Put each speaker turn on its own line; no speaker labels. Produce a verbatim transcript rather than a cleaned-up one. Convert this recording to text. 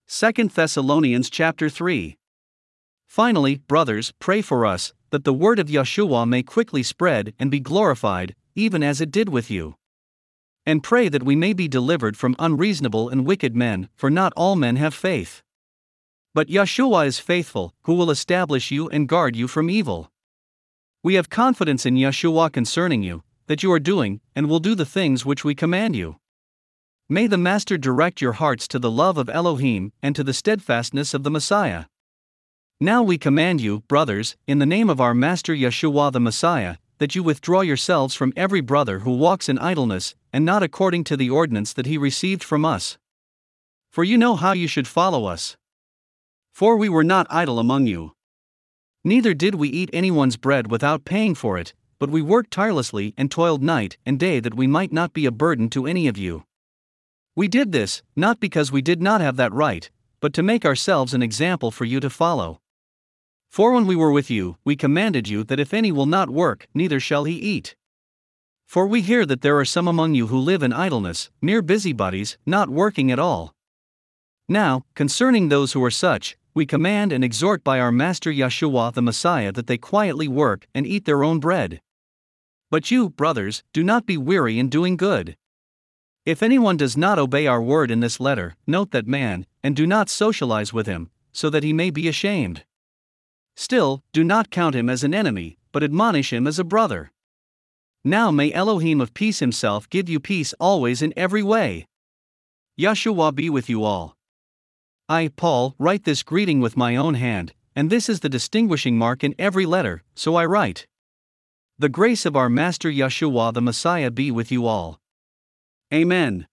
Second Thessalonians chapter three. Finally, brothers, pray for us, that the word of Yeshua may quickly spread and be glorified, even as it did with you. And pray that we may be delivered from unreasonable and wicked men, for not all men have faith. But Yeshua is faithful, who will establish you and guard you from evil. We have confidence in Yeshua concerning you, that you are doing, and will do the things which we command you. May the Master direct your hearts to the love of Elohim, and to the steadfastness of the Messiah. Now we command you, brothers, in the name of our Master Yeshua the Messiah, that you withdraw yourselves from every brother who walks in idleness, and not according to the ordinance that he received from us. For you know how you should follow us. For we were not idle among you. Neither did we eat anyone's bread without paying for it, but we worked tirelessly and toiled night and day that we might not be a burden to any of you. We did this, not because we did not have that right, but to make ourselves an example for you to follow. For when we were with you, we commanded you that if any will not work, neither shall he eat. For we hear that there are some among you who live in idleness, mere busybodies, not working at all. Now, concerning those who are such, we command and exhort by our Master Yeshua the Messiah that they quietly work and eat their own bread. But you, brothers, do not be weary in doing good. If anyone does not obey our word in this letter, note that man, and do not socialize with him, so that he may be ashamed. Still, do not count him as an enemy, but admonish him as a brother. Now may Elohim of peace himself give you peace always in every way. Yeshua be with you all. I, Paul, write this greeting with my own hand, and this is the distinguishing mark in every letter, so I write. The grace of our Master Yeshua the Messiah be with you all. Amen.